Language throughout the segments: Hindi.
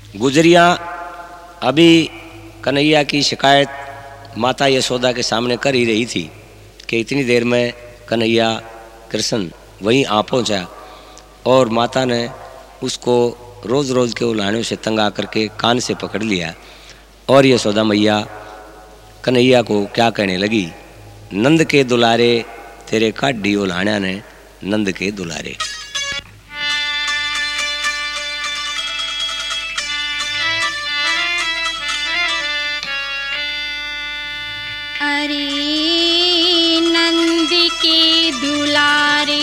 गुजरियाँ अभी कन्हैया की शिकायत माता यशोदा के सामने कर ही रही थी कि इतनी देर में कन्हैया कृष्ण वहीं आ पहुँचा, और माता ने उसको रोज़ रोज़ के उल्हाड़ों से तंग आकर के कान से पकड़ लिया। और यशोदा मैया कन्हैया को क्या कहने लगी, नंद के दुलारे तेरे काढ़ी उल्हाड़ा ने नंद के दुलारे। अरे नंद के दुलारे,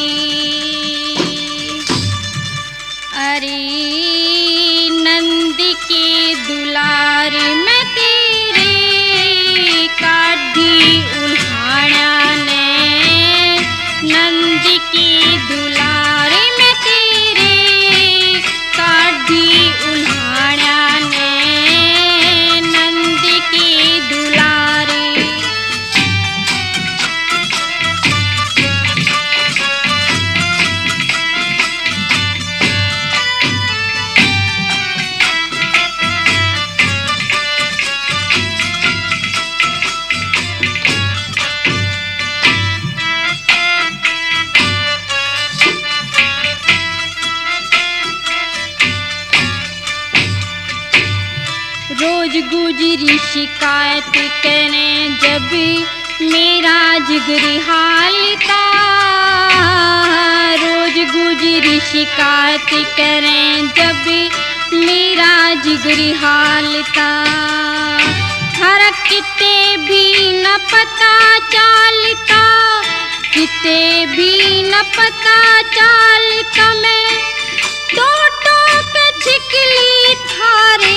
अरे नंद के दुलारे, मैं तेरे काढ़ी उल्हाड़ा ने नंद के दुलारे, मैं तेरे काढ़ी उल्हाड़ा ने नंद के दुलारे। रोज गुजरी शिकायत करें जब मेरा जिगरी हाल था, रोज गुजरी शिकायत करें जब मेरा जिगरी हाल था। फर्क किते भी न पता चलता, किते भी न पता चलता, मैं तो छिकली थारे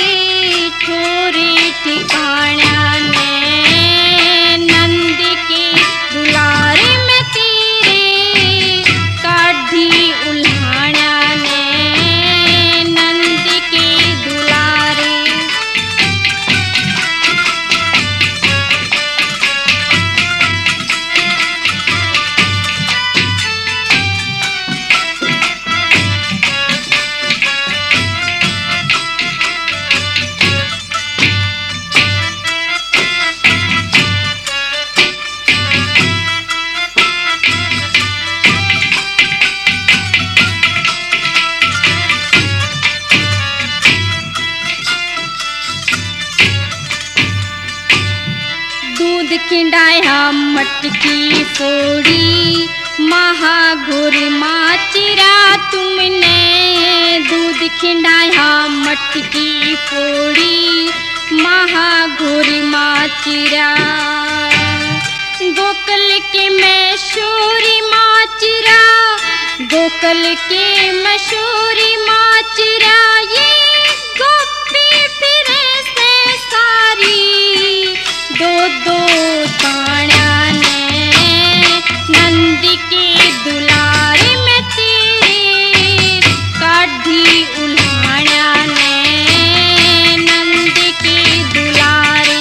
छोरे ठिकाना ने नंद के दुलारे, मैं तेरे काढ़ी उल्हाड़ा ने नंद के दुलारे। दूध खिंडाया मटकी फोड़ी, महाघोर माचिरा तुमने, दूध खिंडाया मटकी फोड़ी, महाघोर माचिरा। गोकुल के मशहूरी माचिरा, गोकुल के मशहूरी माचिरा, ये गोपी फिरे से सारी दो दो ताना ने नंद के दुलारे, मैं तेरे काढ़ी उल्हाड़ा ने नंद के दुलारे।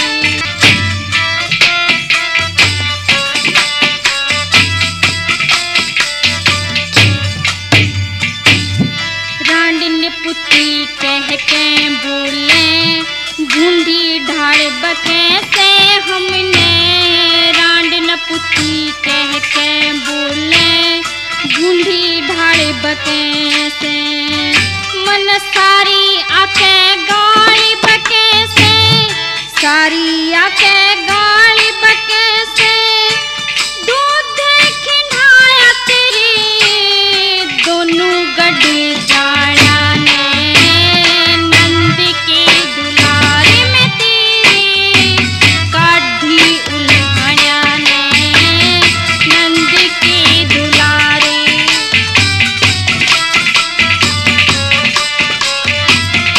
रांडन पुत्री कह के बोले, ढूंढी ढाड़ बके से हमने, रांडन पुत्री कह के बोले, ढूंढी ढाड़ बके से, मन सारी आके गाली बके से, सारी आके गाली बके से, दूध खिंडाया तेरे दोनों गड्ढे जाड़ा ने नंद के दुलारे, मैं तेरे काढ़ी उल्हाड़ा ने नंद के दुलारे।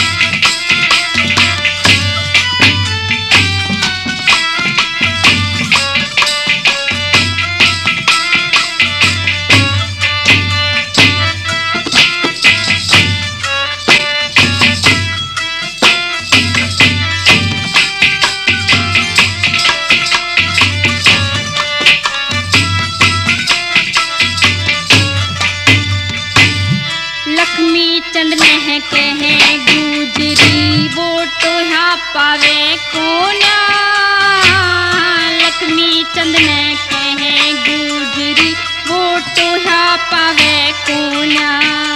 पावे कोना, लक्ष्मी चंद ने कहे गुजरी वो टोहा पावे कोना।